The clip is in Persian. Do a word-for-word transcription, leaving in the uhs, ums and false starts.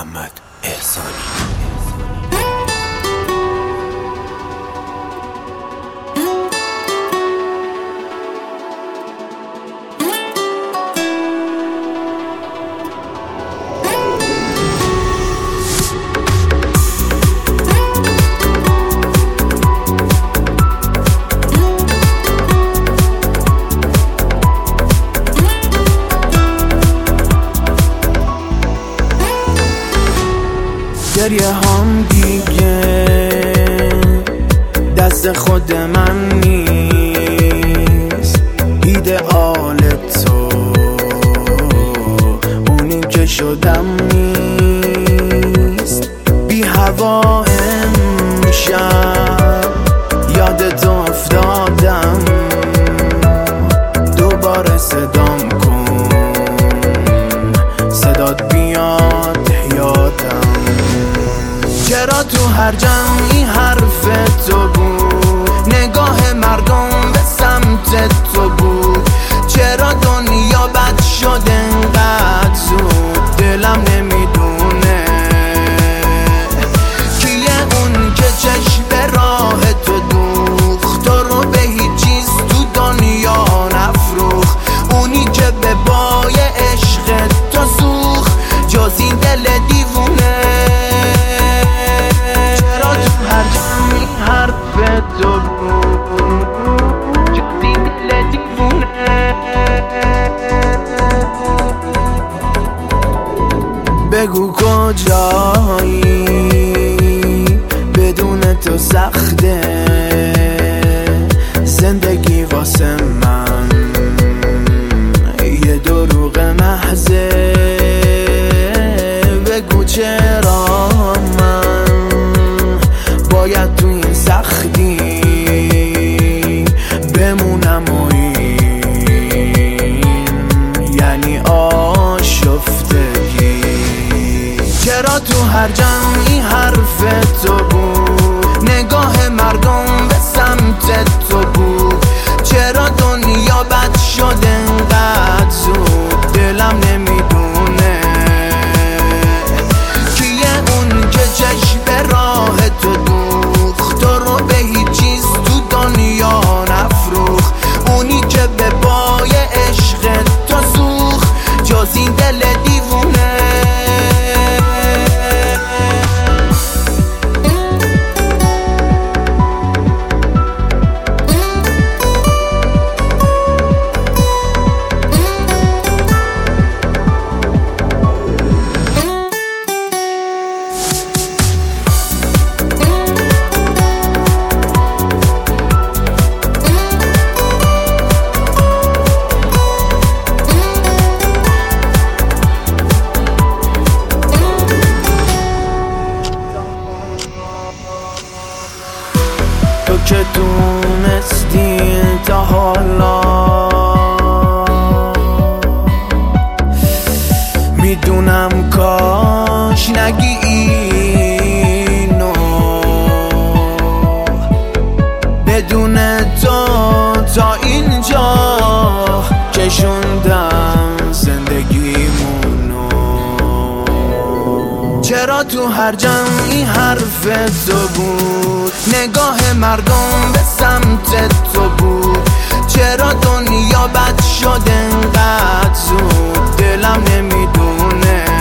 محمد احسانی. گریه هم دیگه دست خود من نیست، ایدئال تو اونی که شدم نیست. بی هوا امشب یادت افتادم، دوباره صدام کن، صدات بیاد یادم. چرا تو هر جمعی حرف تو بود، نگاه مردم به سمت تو بود؟ چرا دنیا بد شد انقدر زود؟ دلم نمیدونه کیه اون که چشم به راه تو دوخت، تو رو به هیچ چیز تو دنیا نفروخت. اونی که به بای عشق تو سوخت جز این دل دیوونه. تو بگو کجایی، بدون تو سخته زندگی واسه من، یه دروغ محضه. بگو چرا من باید تو این سختی بمونم و این یعنی آشفتگی. چرا تو هر جمعی حرف تو بود، نگاه مردم به سمت تو بود؟ چرا دنیا بد شد انقدر زود؟ دلم نمیدونه کیه اون که چشم به راه تو دوخت، تو رو به هیچ چیز تو دنیا نفروخت. اونی که به بای عشق تو سوخت جز این دل دیوونه. تو که دونستی تا حالا، میدونم کاش نگی اینو، بدون تو تا اینجا کشوندم زندگیمونو. چرا تو هر جمعی حرف تو بود، نگاه مردم به سمت تو بود؟ چرا دنیا بد شد انقدر زود؟ دلم نمیدونه